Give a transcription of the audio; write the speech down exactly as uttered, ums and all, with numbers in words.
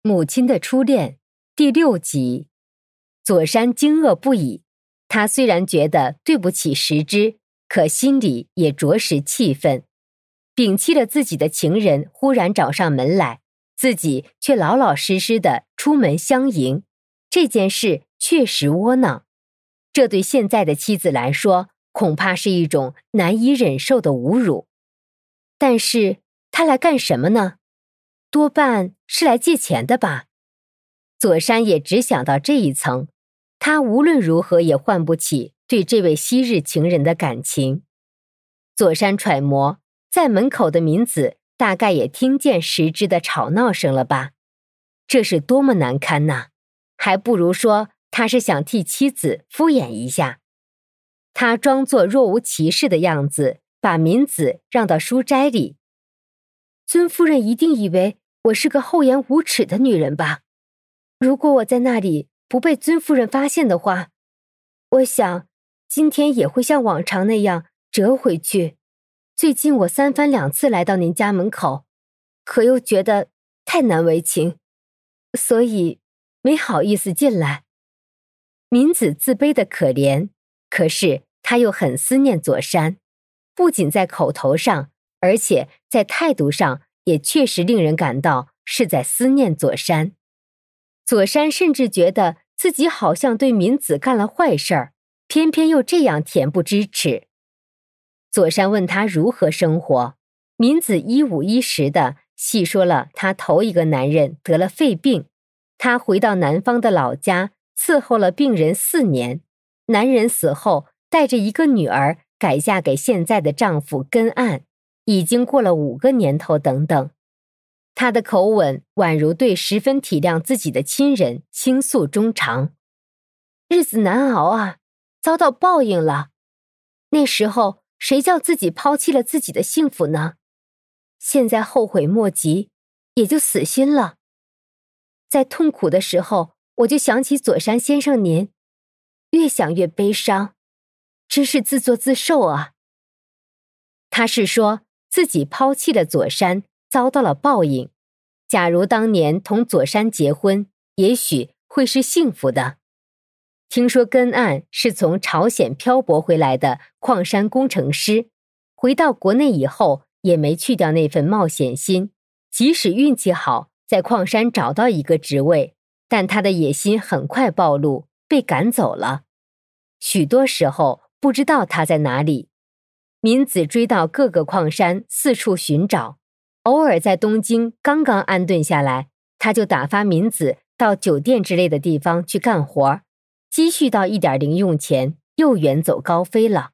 母亲的初恋第六集。佐山惊愕不已，他虽然觉得对不起石之，可心里也着实气愤。摒弃了自己的情人忽然找上门来，自己却老老实实的出门相迎，这件事确实窝囊。这对现在的妻子来说，恐怕是一种难以忍受的侮辱。但是他来干什么呢？多半是来借钱的吧。佐山也只想到这一层，他无论如何也唤不起对这位昔日情人的感情。佐山揣摩，在门口的民子大概也听见石之的吵闹声了吧。这是多么难堪呐！还不如说他是想替妻子敷衍一下。他装作若无其事的样子，把民子让到书斋里。尊夫人一定以为我是个厚颜无耻的女人吧？如果我在那里不被尊夫人发现的话，我想今天也会像往常那样折回去。最近我三番两次来到您家门口，可又觉得太难为情，所以没好意思进来。民子自卑的可怜，可是他又很思念佐山，不仅在口头上，而且在态度上也确实令人感到是在思念佐山。佐山甚至觉得自己好像对民子干了坏事儿，偏偏又这样恬不知耻。佐山问他如何生活，民子一五一十地细说了他头一个男人得了肺病，他回到南方的老家伺候了病人四年，男人死后带着一个女儿改嫁给现在的丈夫根岸，已经过了五个年头等等。他的口吻宛如对十分体谅自己的亲人倾诉衷肠。日子难熬啊，遭到报应了。那时候谁叫自己抛弃了自己的幸福呢？现在后悔莫及，也就死心了。在痛苦的时候，我就想起佐山先生您，越想越悲伤，真是自作自受啊。他是说自己抛弃了佐山，遭到了报应。假如当年同佐山结婚，也许会是幸福的。听说根岸是从朝鲜漂泊回来的矿山工程师，回到国内以后也没去掉那份冒险心，即使运气好在矿山找到一个职位，但他的野心很快暴露，被赶走了。许多时候不知道他在哪里。民子追到各个矿山四处寻找，偶尔在东京刚刚安顿下来，他就打发民子到酒店之类的地方去干活，积蓄到一点零用钱，又远走高飞了。